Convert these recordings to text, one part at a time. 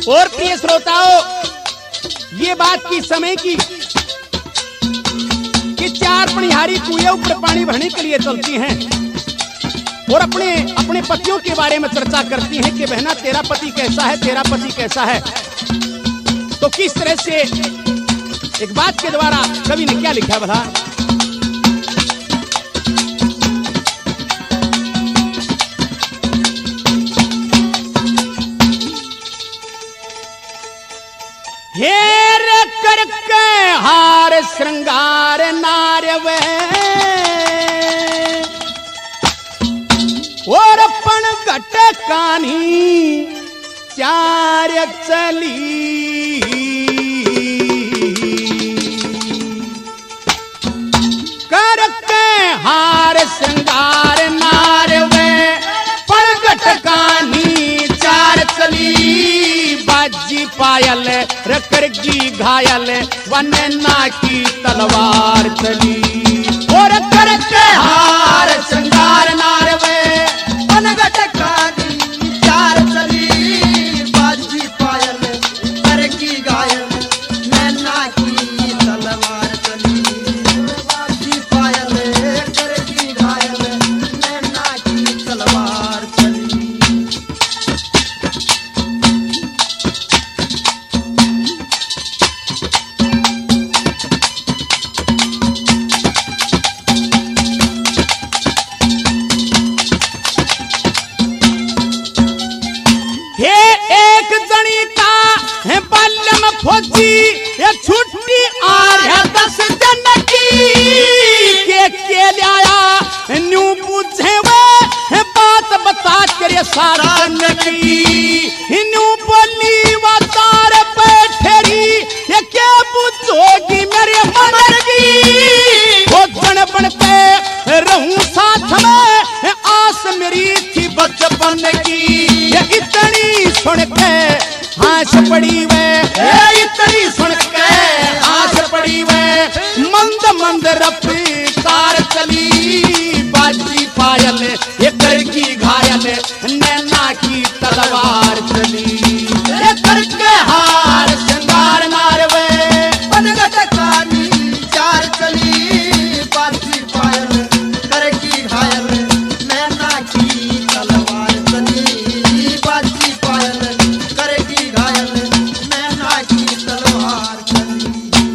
और प्रिय श्रोताओं, ये बात की समय की कि चार पनिहारी कुएं ऊपर पानी भरने के लिए चलती हैं और अपने अपने पतियों के बारे में चर्चा करती हैं कि बहना तेरा पति कैसा है, तेरा पति कैसा है। तो किस तरह से एक बात के द्वारा कवि ने क्या लिखा भला, हेर करके हार श्रृंगार नारवे और पण घट कानी चार चली, करके हार श्रृंगार नारवे पण घट कानी चार चली, बाजी पायल रकरगी घायल वनना की तलवार चली, और करके हार श्रृंगार नारवे पनघट कानी चार चली, बाजी पायल करगी घायल नैना की तलवार चली, बाजी पायल करगी घायल नैना की तलवार चली। फौजी ये छुट्टी आ रहा 10 जन की के लाया न्यू पूछे वे बात बता कर सारा नकी, न्यू बोली वातार बैठेरी ये क्या पूछोगी मेरे मन की, भोजन बन पे रहूं साथ में आस मेरी थी बचपन की, ये इतनी सुन के आस पड़ी वे, इतनी सुन के आस पड़ी वे, मंद मंद रफ्तार चली, बाजी पायल ये करगी घायल नैना की तलवार चली, ये करके हार श्रृंगार नारवे पनघट कानी चार चली, बाजी पायल करगी घायल नैना की तलवार चली, बाजी पायल करगी घायल नैना की तलवार चली।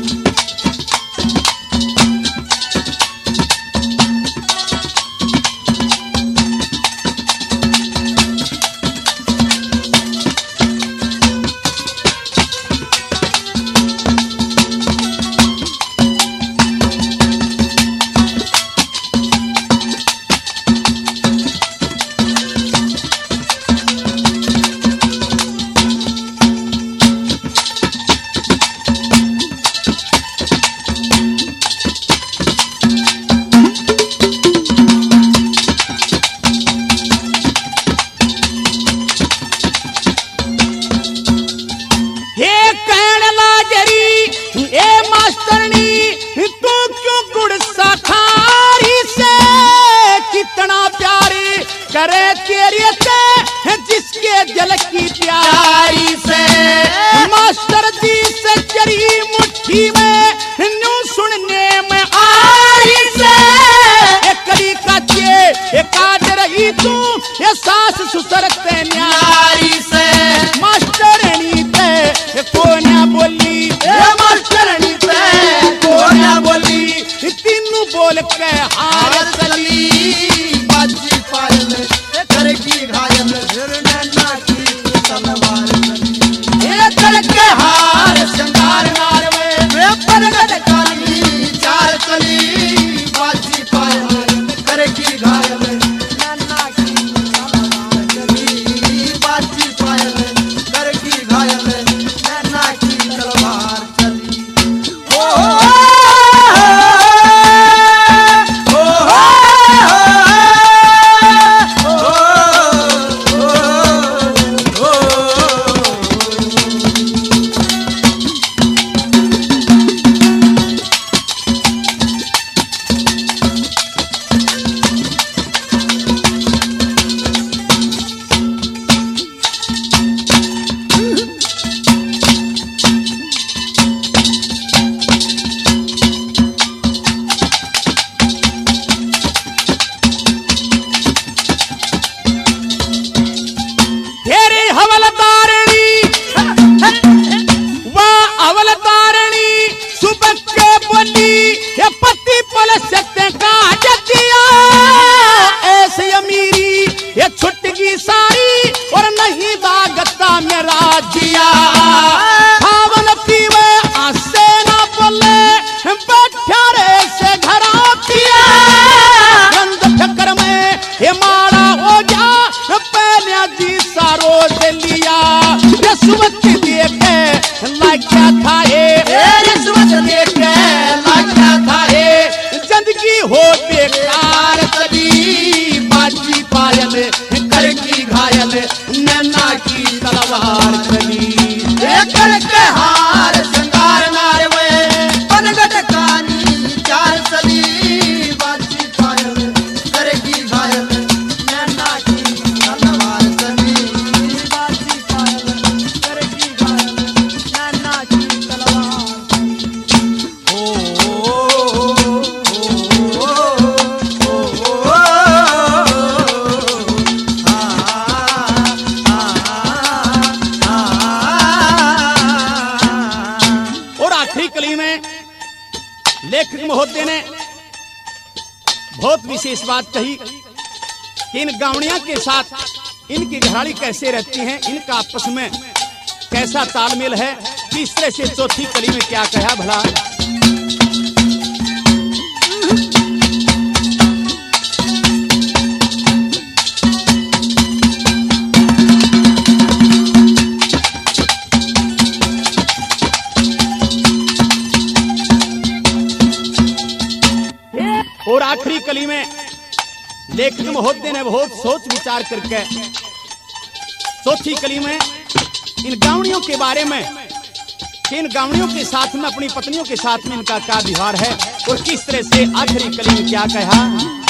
करे तेरे से जिसके दिल की प्यारी से, मास्टर जी से चरी मुट्ठी में न्यू सुनने में आई से, कड़ी का चे काट रही तू ये सास ससुर से न्यारी से, मास्टरनी ते को ना बोली, मास्टरनी ते को ना बोली, तीनों बोल के हार चली, बाजी पायल करगी घायल नैना की तलवार चली, ये करके हार श्रृंगार नारवे पनघट कानी चार चली, बाजी पायल करगी घायल नैना की तलवार चली, बाजी पायल करगी घायल नैना की तलवार चली। ओ बोली ये पति पल सकते का दिया ऐसे अमीरी ये छुटगी सारी और नहीं दागता मेरा जिया खावन पीवे आसे ना बोले बैठे से घर पिया गंद ठक्कर में ये मारा हो गया पहले जी सारो से लिया रिश्वत देके लगा था ये रिश्वत देके लगा था ये जिंदगी हो बेकार तभी बाजी पायल करकी घायल नैना की तलवार चली करके हार श्रृंगार नार में बनगट कानी चार चली बाजी पायल करकी घायल नैना की तलवार चली बाजी पायल करकी घायल नैना की तलवार लेखक महोदय ने बहुत विशेष बात कही कि इन गावड़िया के साथ इनकी घराड़ी कैसे रहती हैं, इनका आपस में कैसा तालमेल है। तीसरे से चौथी कली में क्या कहा भला। और आखिरी कली में लेखक महोदय ने बहुत सोच विचार करके चौथी कली में इन गावड़ियों के बारे में, इन गावड़ियों के साथ में अपनी पत्नियों के साथ में इनका क्या व्यवहार है और किस तरह से आखिरी कली में क्या कहा।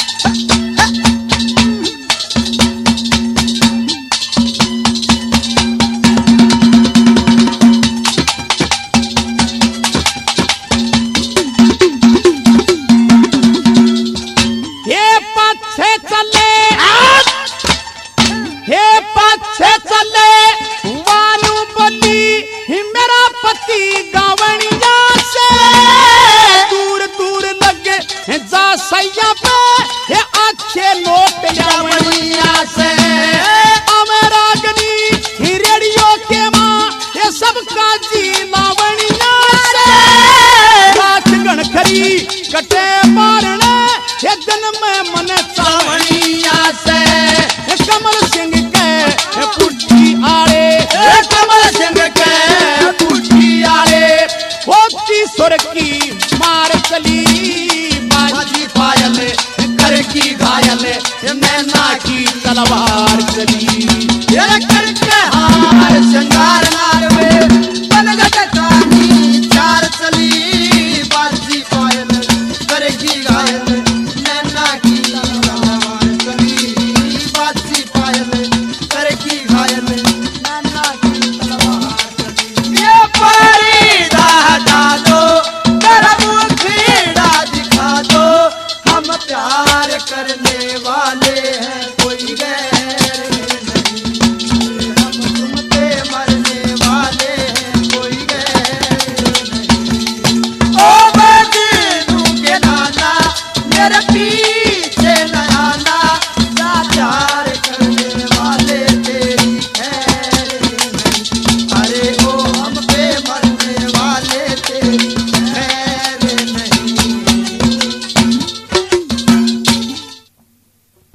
कटे मारने ये जन्म मन चावणिया से कमल सिंह के पुट्ठी आड़े, कमल सिंह के पुट्ठी आड़े होती सुर की मार चली बाजी पायल करकी घायल नैना की तलवार चली करके हार श्रृंगार नार में बनगट कानी चार चली बाजी पायल करकी घायल नैना की तलवार चली बाजी पायल करकी घायल नैना की तलवार चली। ये परिदा हटा दो मेरा मुँह खीड़ा दिखा दो, हम प्यार करने वाले हैं कोई गैर नहीं, हम तुम पे मरने वाले हैं कोई गैर नहीं। ओ मजनू के नाना मेरे पीर